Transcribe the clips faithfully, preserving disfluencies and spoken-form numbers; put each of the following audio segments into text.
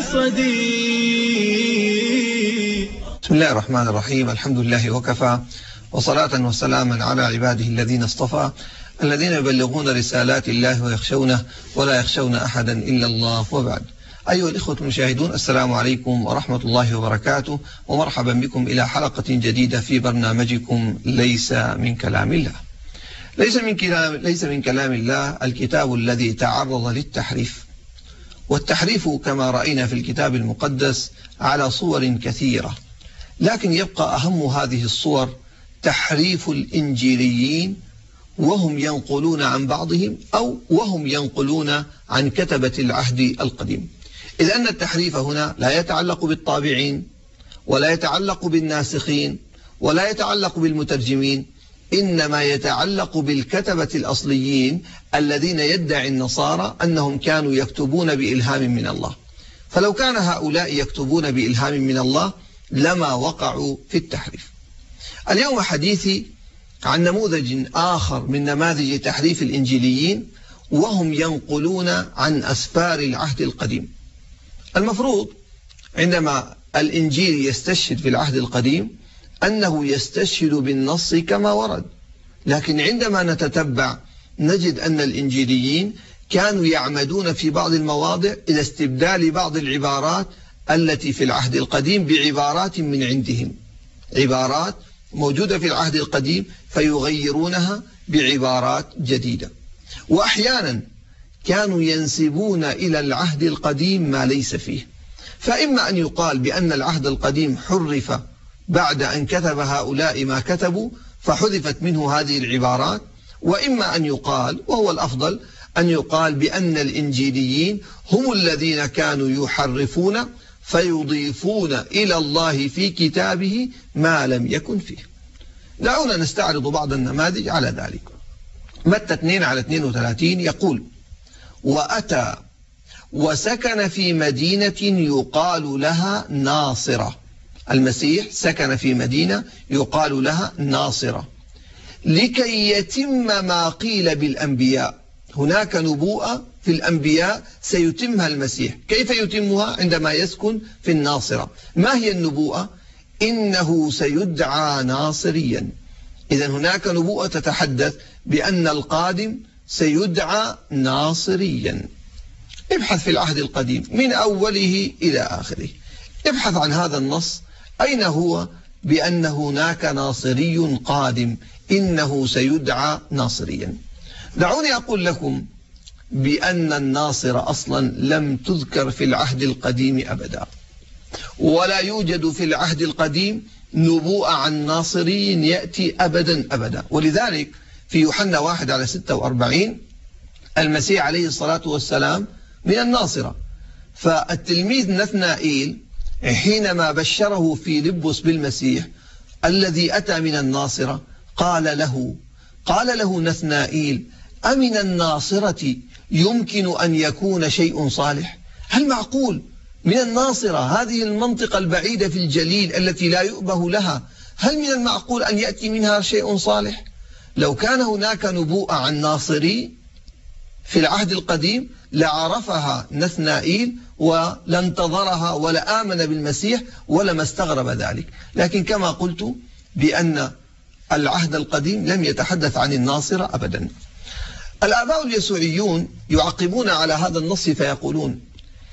المرصدي. بسم الله الرحمن الرحيم. الحمد لله وكفى، وصلاة وسلاما على عباده الذين اصطفى، الذين يبلغون رسالات الله ويخشونه ولا يخشون أحدا إلا الله، وبعد. أيها الإخوة المشاهدون، السلام عليكم ورحمة الله وبركاته، ومرحبا بكم إلى حلقة جديدة في برنامجكم ليس من كلام الله. ليس من كلام, ليس من كلام الله الكتاب الذي تعرض للتحريف، والتحريف كما رأينا في الكتاب المقدس على صور كثيرة، لكن يبقى أهم هذه الصور تحريف الإنجيليين، وهم ينقلون عن بعضهم أو وهم ينقلون عن كتبة العهد القديم. إذ أن التحريف هنا لا يتعلق بالطابعين، ولا يتعلق بالناسخين، ولا يتعلق بالمترجمين، إنما يتعلق بالكتبة الأصليين الذين يدعي النصارى أنهم كانوا يكتبون بإلهام من الله. فلو كان هؤلاء يكتبون بإلهام من الله لما وقعوا في التحريف. اليوم حديثي عن نموذج آخر من نماذج تحريف الإنجيليين، وهم ينقلون عن أسفار العهد القديم. المفروض عندما الإنجيل يستشهد في العهد القديم أنه يستشهد بالنص كما ورد، لكن عندما نتتبع نجد أن الإنجيليين كانوا يعمدون في بعض المواضع إلى استبدال بعض العبارات التي في العهد القديم بعبارات من عندهم، عبارات موجودة في العهد القديم فيغيرونها بعبارات جديدة. وأحيانا كانوا ينسبون إلى العهد القديم ما ليس فيه، فإما أن يقال بأن العهد القديم حرف بعد أن كتب هؤلاء ما كتبوا فحذفت منه هذه العبارات، وإما أن يقال، وهو الأفضل، أن يقال بأن الإنجيليين هم الذين كانوا يحرفون فيضيفون إلى الله في كتابه ما لم يكن فيه. دعونا نستعرض بعض النماذج على ذلك. متى اثنين على اثنين وثلاثين يقول: وأتى وسكن في مدينة يقال لها ناصرة. المسيح سكن في مدينة يقال لها ناصرة لكي يتم ما قيل بالأنبياء. هناك نبوءة في الأنبياء سيتمها المسيح. كيف يتمها؟ عندما يسكن في الناصرة. ما هي النبوءة؟ إنه سيدعى ناصريا. إذا هناك نبوءة تتحدث بأن القادم سيدعى ناصريا. ابحث في العهد القديم من أوله إلى آخره، ابحث عن هذا النص، أين هو بأن هناك ناصري قادم، إنه سيدعى ناصريا. دعوني أقول لكم بأن الناصر أصلا لم تذكر في العهد القديم أبدا، ولا يوجد في العهد القديم نبوءة عن ناصري يأتي أبدا أبدا. ولذلك في يوحنا واحد على ستة وأربعين المسيح عليه الصلاة والسلام من الناصرة، فالتلميذ نثنائيل حينما بشره فيلبس بالمسيح الذي أتى من الناصرة قال له قال له نثنائيل: أمن الناصرة يمكن أن يكون شيء صالح؟ هل معقول من الناصرة، هذه المنطقة البعيدة في الجليل التي لا يؤبه لها، هل من المعقول أن يأتي منها شيء صالح؟ لو كان هناك نبوءة عن ناصري في العهد القديم لعرفها نثنائيل ولانتظرها ولآمن بالمسيح ولما استغرب ذلك. لكن كما قلت بأن العهد القديم لم يتحدث عن الناصرة أبدا. الآباء اليسوعيون يعقبون على هذا النص فيقولون: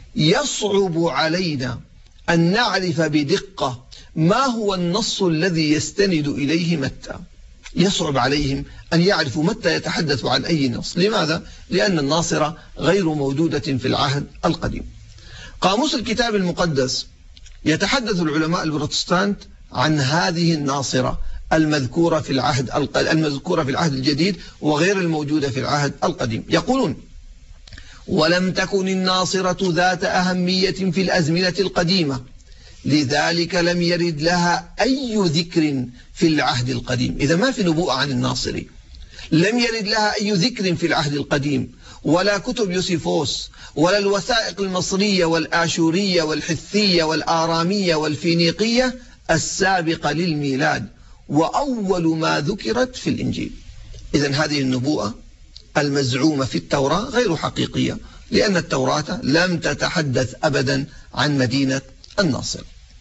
يصعب علينا أن نعرف بدقة ما هو النص الذي يستند إليه متى. يصعب عليهم أن يعرفوا متى يتحدث عن أي نص. لماذا؟ لأن الناصرة غير موجودة في العهد القديم. قاموس الكتاب المقدس يتحدث العلماء البروتستانت عن هذه الناصرة المذكورة في العهد المذكورة في العهد الجديد وغير الموجودة في العهد القديم. يقولون: ولم تكن الناصرة ذات أهمية في الأزمنة القديمة، لذلك لم يرد لها أي ذكر في العهد القديم. إذا ما في نبوءة عن الناصري، لم يرد لها أي ذكر في العهد القديم، ولا كتب يوسيفوس، ولا الوثائق المصرية والآشورية والحثية والآرامية والفينيقية السابقة للميلاد، وأول ما ذكرت في الإنجيل. إذن هذه النبوءة المزعومة في التوراة غير حقيقية، لأن التوراة لم تتحدث أبدا عن مدينة الناصرة.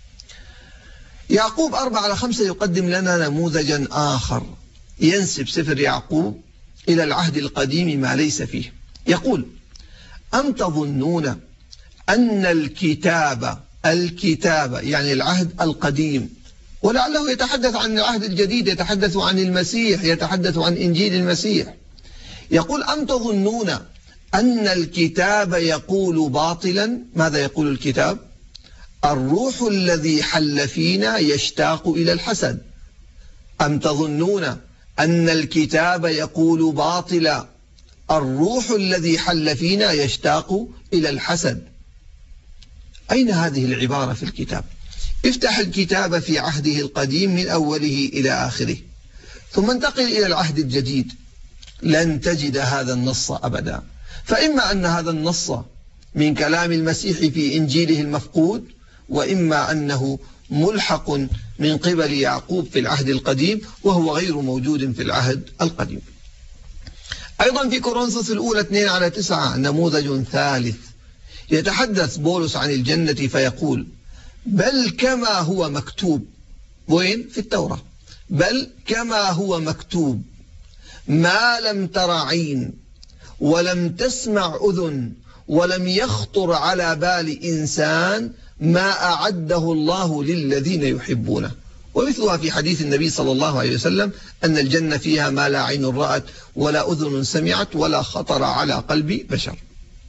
يعقوب أربعة على خمسة يقدم لنا نموذجا آخر ينسب سفر يعقوب إلى العهد القديم ما ليس فيه. يقول: أم تظنون أن الكتاب الكتاب يعني العهد القديم، ولعله يتحدث عن العهد الجديد، يتحدث عن المسيح، يتحدث عن إنجيل المسيح. يقول: أم تظنون أن الكتاب يقول باطلا. ماذا يقول الكتاب؟ الروح الذي حل فينا يشتاق إلى الحسد. أم تظنون أن الكتاب يقول باطلا، الروح الذي حل فينا يشتاق إلى الحسد. أين هذه العبارة في الكتاب؟ افتح الكتاب في عهده القديم من أوله إلى آخره، ثم انتقل إلى العهد الجديد، لن تجد هذا النص أبدا. فإما أن هذا النص من كلام المسيح في إنجيله المفقود، وإما أنه ملحق من قبل يعقوب في العهد القديم وهو غير موجود في العهد القديم. أيضا في كورنثوس الأولى اثنين على تسعة نموذج ثالث، يتحدث بولس عن الجنة فيقول: بل كما هو مكتوب. وين؟ في التوراة. بل كما هو مكتوب: ما لم تر عين ولم تسمع أذن ولم يخطر على بال إنسان ما أعده الله للذين يحبونه. ومثلها في حديث النبي صلى الله عليه وسلم أن الجنة فيها ما لا عين رأت ولا أذن سمعت ولا خطر على قلب بشر.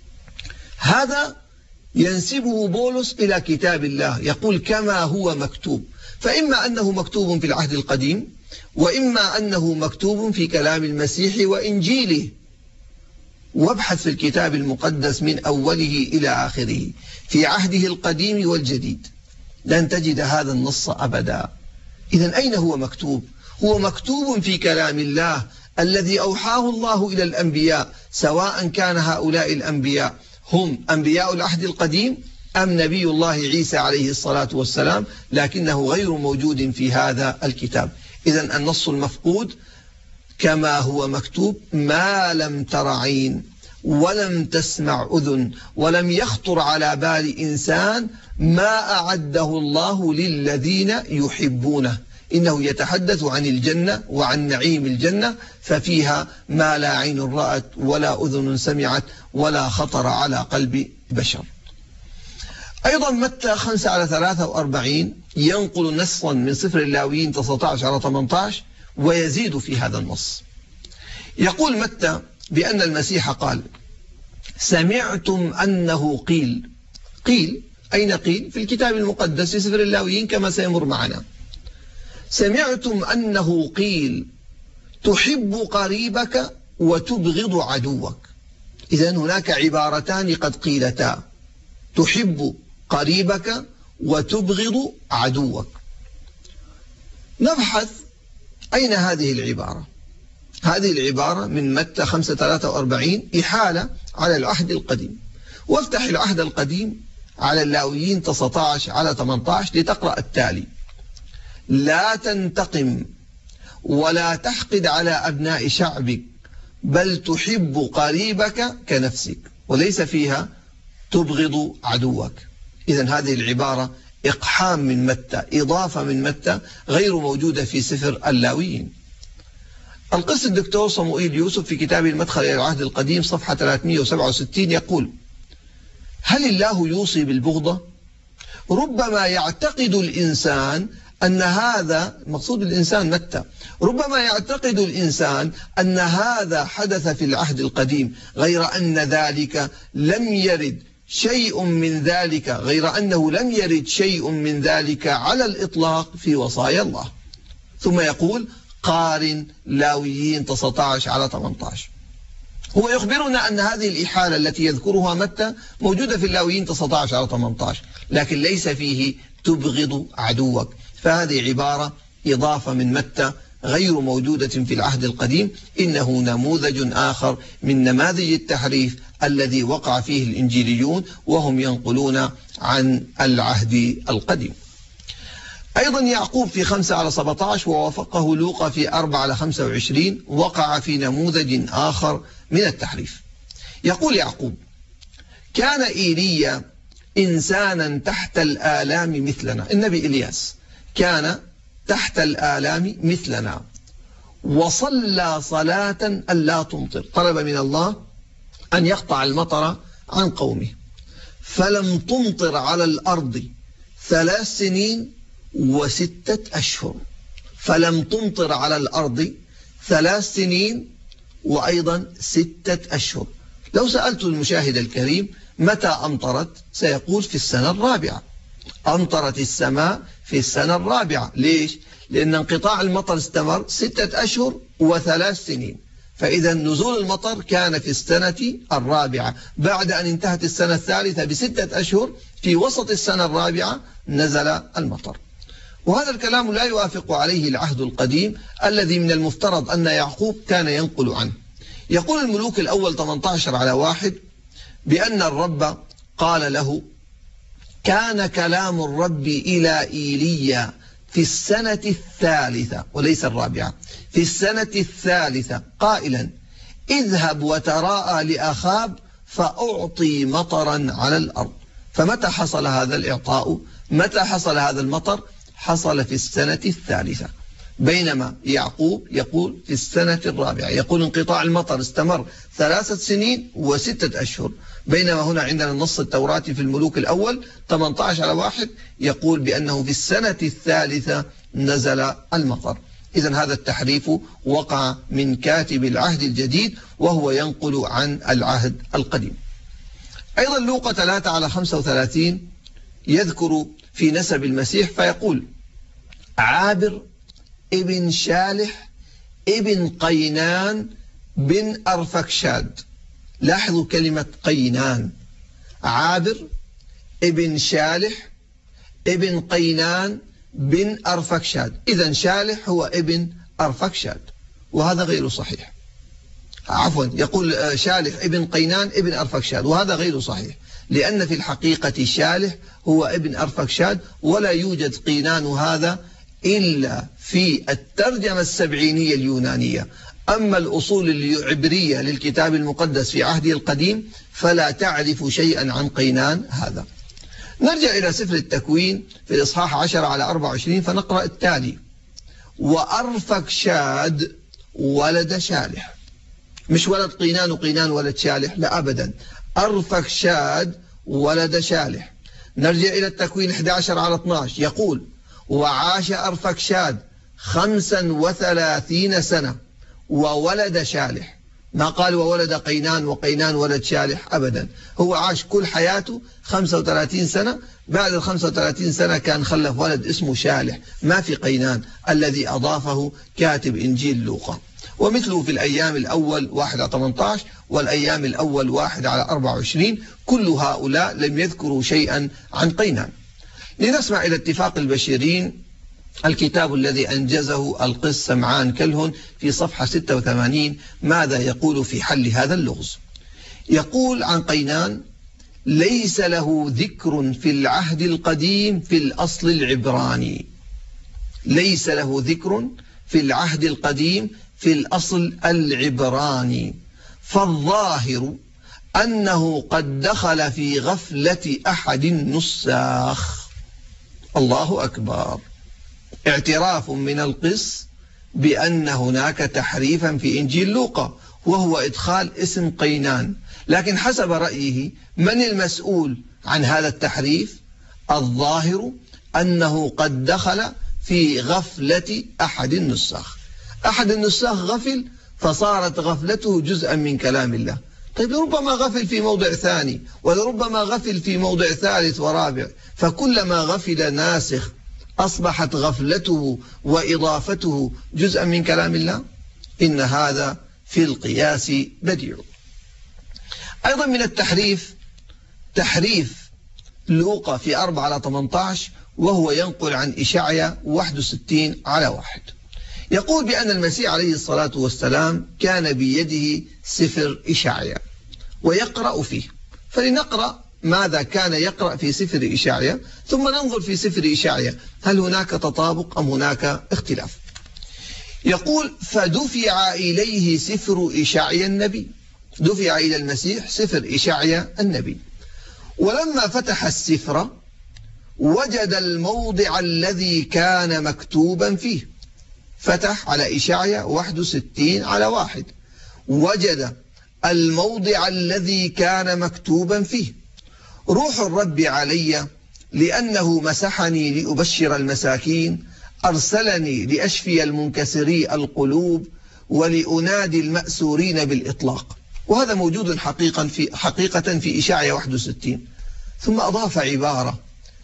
هذا ينسبه بولس إلى كتاب الله، يقول كما هو مكتوب. فإما أنه مكتوب في العهد القديم، وإما أنه مكتوب في كلام المسيح وإنجيله. وابحث في الكتاب المقدس من أوله إلى آخره في عهده القديم والجديد، لن تجد هذا النص أبدا. إذن أين هو مكتوب؟ هو مكتوب في كلام الله الذي أوحاه الله إلى الأنبياء، سواء كان هؤلاء الأنبياء هم أنبياء العهد القديم أم نبي الله عيسى عليه الصلاة والسلام، لكنه غير موجود في هذا الكتاب. إذن النص المفقود كما هو مكتوب: ما لم تر عين ولم تسمع أذن ولم يخطر على بال إنسان ما أعده الله للذين يحبونه. إنه يتحدث عن الجنة وعن نعيم الجنة، ففيها ما لا عين رأت ولا أذن سمعت ولا خطر على قلب بشر. أيضا متى خمسة على ثلاثة وأربعين ينقل نصا من سفر اللاويين تسعة عشر على ثمانية عشر ويزيد في هذا النص. يقول متى بأن المسيح قال: سمعتم أنه قيل. قيل أين قيل؟ في الكتاب المقدس في سفر اللاويين كما سيمر معنا. سمعتم أنه قيل: تحب قريبك وتبغض عدوك. إذن هناك عبارتان قد قيلتا: تحب قريبك وتبغض عدوك. نبحث أين هذه العبارة. هذه العبارة من متى خمسة ثلاثة وأربعين إحالة على العهد القديم. وافتح العهد القديم على اللاويين تسعة عشر على ثمانية عشر لتقرأ التالي: لا تنتقم ولا تحقد على أبناء شعبك بل تحب قريبك كنفسك. وليس فيها تبغض عدوك. إذن هذه العبارة إقحام من متى، إضافة من متى غير موجودة في سفر اللاويين. القس الدكتور صموئيل يوسف في كتاب المدخل إلى العهد القديم صفحة ثلاثمئة وسبعة وستين يقول: هل الله يوصي بالبغضة؟ ربما يعتقد الإنسان أن هذا، مقصود الإنسان متى، ربما يعتقد الإنسان أن هذا حدث في العهد القديم، غير أن ذلك لم يرد شيء من ذلك غير أنه لم يرد شيء من ذلك على الإطلاق في وصايا الله. ثم يقول: قارن لاويين تسعة عشر على ثمانية عشر. هو يخبرنا أن هذه الإحالة التي يذكرها متى موجودة في اللاويين تسعة عشر على ثمانية عشر، لكن ليس فيه تبغض عدوك. فهذه عبارة إضافة من متى غير موجودة في العهد القديم. إنه نموذج آخر من نماذج التحريف الذي وقع فيه الإنجيليون وهم ينقلون عن العهد القديم. أيضا يعقوب في خمسة على سبعة عشر ووافقه لوقا في أربعة على خمسة وعشرين وقع في نموذج آخر من التحريف. يقول يعقوب: كان إيليا إنسانا تحت الآلام مثلنا. النبي إلياس كان تحت الآلام مثلنا، وصلى صلاة ألا تمطر، طلب من الله أن يقطع المطر عن قومه، فلم تمطر على الأرض ثلاث سنين وستة أشهر. فلم تمطر على الأرض ثلاث سنين وأيضا ستة أشهر. لو سألت المشاهد الكريم متى أمطرت، سيقول في السنة الرابعة. أمطرت السماء في السنة الرابعة. ليش؟ لأن انقطاع المطر استمر ستة أشهر وثلاث سنين، فإذا نزول المطر كان في السنة الرابعة. بعد أن انتهت السنة الثالثة بستة أشهر في وسط السنة الرابعة نزل المطر. وهذا الكلام لا يوافق عليه العهد القديم الذي من المفترض أن يعقوب كان ينقل عنه. يقول الملوك الأول ثمانية عشر على واحد بأن الرب قال له: كان كلام الرب إلى إيليا في السنة الثالثة وليس الرابعة، في السنة الثالثة قائلا: اذهب وتراءى لأخاب فأعطي مطرا على الأرض. فمتى حصل هذا الإعطاء؟ متى حصل هذا المطر؟ حصل في السنة الثالثة، بينما يعقوب يقول في السنة الرابعة. يقول انقطاع المطر استمر ثلاثة سنين وستة أشهر، بينما هنا عندنا النص التوراتي في الملوك الأول ثمانية عشر على واحد يقول بأنه في السنة الثالثة نزل المطر. إذن هذا التحريف وقع من كاتب العهد الجديد وهو ينقل عن العهد القديم. أيضا لوقا ثلاثة على خمسة وثلاثين يذكر في نسب المسيح فيقول: عابر ابن شالح ابن قينان بن أرفكشاد. لاحظوا كلمة قينان. عابر ابن شالح ابن قينان بن أرفكشاد. إذن شالح هو ابن أرفكشاد، وهذا غير صحيح. عفوا، يقول شالح ابن قينان ابن أرفكشاد، وهذا غير صحيح، لأن في الحقيقة شالح هو ابن أرفكشاد، ولا يوجد قينان هذا إلا في الترجمة السبعينية اليونانية. أما الأصول العبرية للكتاب المقدس في عهده القديم فلا تعرف شيئا عن قينان هذا. نرجع إلى سفر التكوين في الإصحاح عشر على أربعة وعشرين فنقرأ التالي: وأرفكشاد ولد شالح. مش ولد قينان وقينان ولد شالح، لا أبدا، أرفكشاد ولد شالح. نرجع إلى التكوين أحد عشر على اثني عشر يقول: وعاش أرفكشاد خمسا وثلاثين سنة وولد شالح. ما قال وولد قينان وقينان ولد شالح، أبدا، هو عاش كل حياته خمسة وثلاثين سنة. بعد ال خمسة وثلاثين سنة كان خلف ولد اسمه شالح، ما في قينان الذي أضافه كاتب إنجيل لوقا. ومثله في الأيام الأول واحد على ثمانية عشر والأيام الأول واحد على أربعة وعشرين، كل هؤلاء لم يذكروا شيئا عن قينان. لنسمع إلى اتفاق البشيرين، الكتاب الذي أنجزه القس سمعان كلهن في صفحة ستة وثمانين، ماذا يقول في حل هذا اللغز؟ يقول عن قينان: ليس له ذكر في العهد القديم في الأصل العبراني. ليس له ذكر في العهد القديم في الأصل العبراني، فالظاهر أنه قد دخل في غفلة أحد النساخ. الله أكبر. اعتراف من القس بأن هناك تحريفا في إنجيل لوقا، وهو إدخال اسم قينان، لكن حسب رأيه من المسؤول عن هذا التحريف؟ الظاهر أنه قد دخل في غفلة أحد النساخ. أحد النساخ غفل فصارت غفلته جزءا من كلام الله. طيب ربما غفل في موضع ثاني، ولربما غفل في موضع ثالث ورابع، فكلما غفل ناسخ أصبحت غفلته وإضافته جزءا من كلام الله. إن هذا في القياس بديع. أيضا من التحريف تحريف لوقا في أربعة على ثمانية عشر، وهو ينقل عن إشعيا واحد وستين على واحد. يقول بأن المسيح عليه الصلاة والسلام كان بيده سفر إشعيا ويقرأ فيه. فلنقرأ ماذا كان يقرأ في سفر إشعيا، ثم ننظر في سفر إشعيا هل هناك تطابق أم هناك اختلاف. يقول: فدفع إليه سفر إشعيا النبي. دفع إلى المسيح سفر إشعيا النبي، ولما فتح السفر وجد الموضع الذي كان مكتوبا فيه. فتح على إشعيا واحد وستين على واحد، وجد الموضع الذي كان مكتوبا فيه: روح الرب علي لأنه مسحني لأبشر المساكين، أرسلني لأشفي المنكسري القلوب ولأنادي المأسورين بالإطلاق. وهذا موجود حقيقة في, حقيقة في إشعيا واحد وستين. ثم أضاف عبارة: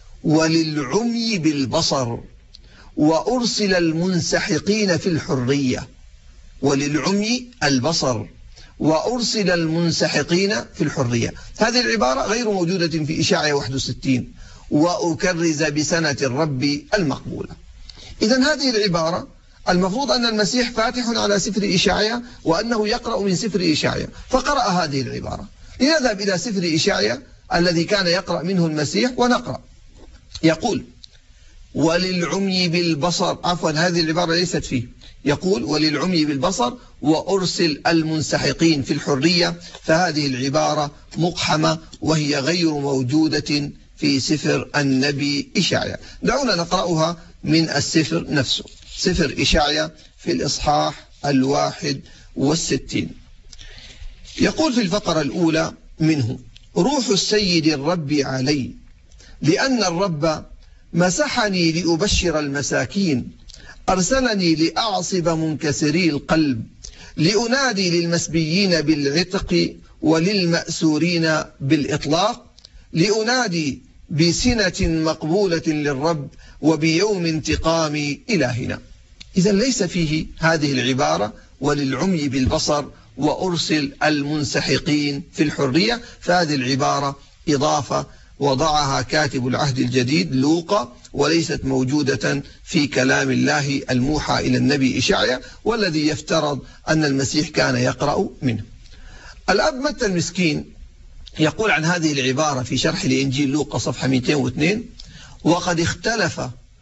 وللعمي بالبصر وأرسل المنسحقين في الحرية. وللعمي البصر وأرسل المنسحقين في الحرية. هذه العبارة غير موجودة في إشعيا واحد وستين: وأكرز بسنة الرب المقبولة. إذن هذه العبارة المفروض أن المسيح فاتح على سفر إشعيا وأنه يقرأ من سفر إشعيا، فقرأ هذه العبارة. لنذهب إلى سفر إشعيا الذي كان يقرأ منه المسيح ونقرأ. يقول: وللعمي بالبصر، عفوا هذه العبارة ليست فيه، يقول: وللعمي بالبصر وأرسل المنسحقين في الحرية. فهذه العبارة مقحمة وهي غير موجودة في سفر النبي إشعيا. دعونا نقرأها من السفر نفسه، سفر إشعيا في الإصحاح الواحد والستين. يقول في الفقرة الأولى منه: روح السيد الرب علي لأن الرب مسحني لأبشر المساكين، أرسلني لأعصب منكسري القلب، لأنادي للمسبيين بالعتق وللمأسورين بالإطلاق، لأنادي بسنة مقبولة للرب وبيوم انتقام إلهنا. إذا ليس فيه هذه العبارة: وللعمي بالبصر وأرسل المنسحقين في الحرية. فهذه العبارة إضافة وضعها كاتب العهد الجديد لوقا، وليست موجودة في كلام الله الموحى إلى النبي إشعيا، والذي يفترض أن المسيح كان يقرأ منه. الأب متى المسكين يقول عن هذه العبارة في شرح لإنجيل لوقا صفحة مئتين واثنين: وقد اختلف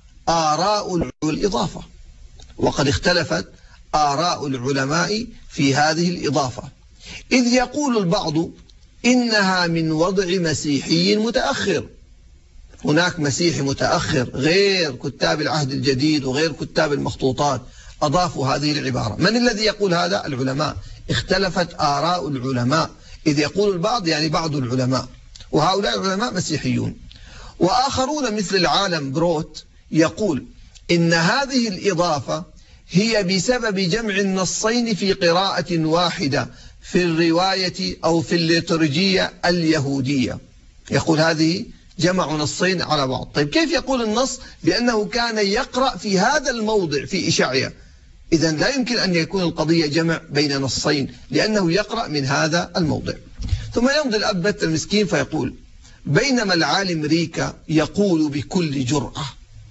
آراء الإضافة وقد اختلفت آراء العلماء في هذه الإضافة، إذ يقول البعض إنها من وضع مسيحي متأخر. هناك مسيحي متأخر غير كتاب العهد الجديد وغير كتاب المخطوطات أضافوا هذه العبارة. من الذي يقول هذا؟ العلماء. اختلفت آراء العلماء، إذ يقول البعض يعني بعض العلماء، وهؤلاء العلماء مسيحيون. وآخرون مثل العالم بروت يقول إن هذه الإضافة هي بسبب جمع النصين في قراءة واحدة في الرواية أو في الليتورجية اليهودية. يقول هذه جمع نصين على بعض. طيب كيف يقول النص بأنه كان يقرأ في هذا الموضع في إشعيا؟ إذن لا يمكن أن يكون القضية جمع بين نصين، لأنه يقرأ من هذا الموضع. ثم يمضي الأب متى المسكين فيقول: بينما العالم ريكا يقول بكل جرأة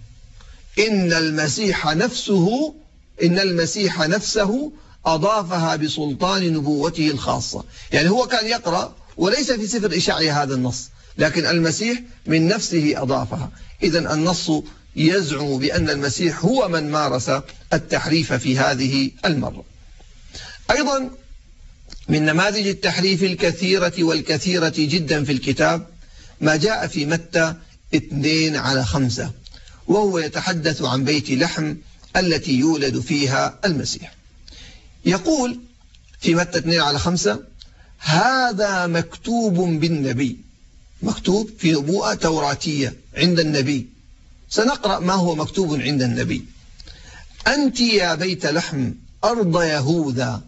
إن المسيح نفسه إن المسيح نفسه أضافها بسلطان نبوته الخاصة. يعني هو كان يقرأ وليس في سفر إشعيا هذا النص، لكن المسيح من نفسه أضافها. إذن النص يزعم بأن المسيح هو من مارس التحريف في هذه المرة. أيضا من نماذج التحريف الكثيرة والكثيرة جدا في الكتاب ما جاء في متى اثنين على خمسة، وهو يتحدث عن بيت لحم التي يولد فيها المسيح. يقول في متى اثنين على خمسة: هذا مكتوب بالنبي، مكتوب في نبوءة توراتية عند النبي. سنقرأ ما هو مكتوب عند النبي: أنت يا بيت لحم أرض يهوذا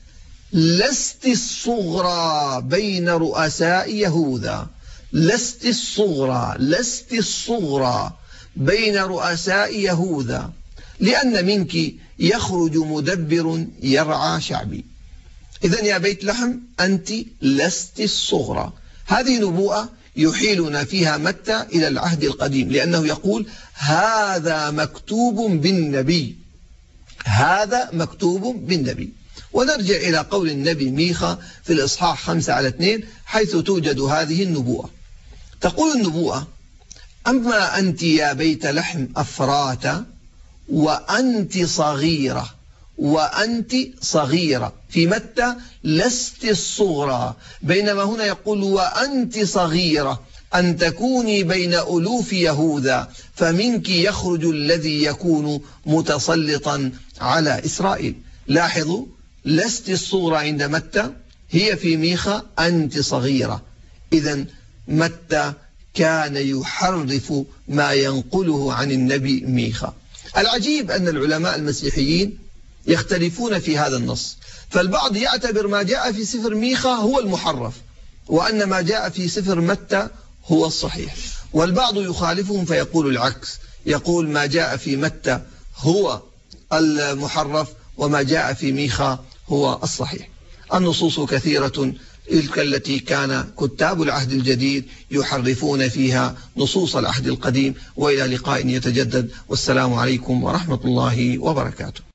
لست الصغرى بين رؤساء يهوذا، لست الصغرى لست الصغرى بين رؤساء يهوذا، لأن منك يخرج مدبر يرعى شعبي. إذن يا بيت لحم أنت لست الصغرى. هذه نبوءة يحيلنا فيها متى إلى العهد القديم، لأنه يقول هذا مكتوب بالنبي، هذا مكتوب بالنبي. ونرجع إلى قول النبي ميخا في الإصحاح خمسة على اثنين حيث توجد هذه النبوءة. تقول النبوءة: أما أنت يا بيت لحم أفراتا وأنت صغيرة، وأنت صغيرة. في متى لست الصغرى، بينما هنا يقول وأنت صغيرة، أن تكوني بين ألوف يهوذا فمنك يخرج الذي يكون متسلطا على إسرائيل. لاحظوا، لست الصورة عند متى، هي في ميخا، أنت صغيرة. إذن متى كان يحرف ما ينقله عن النبي ميخا. العجيب أن العلماء المسيحيين يختلفون في هذا النص، فالبعض يعتبر ما جاء في سفر ميخا هو المحرف، وأن ما جاء في سفر متى هو الصحيح، والبعض يخالفهم فيقول العكس، يقول ما جاء في متى هو المحرف وما جاء في ميخا هو الصحيح. النصوص كثيرة تلك التي كان كتاب العهد الجديد يحرفون فيها نصوص العهد القديم. وإلى لقاء يتجدد، والسلام عليكم ورحمة الله وبركاته.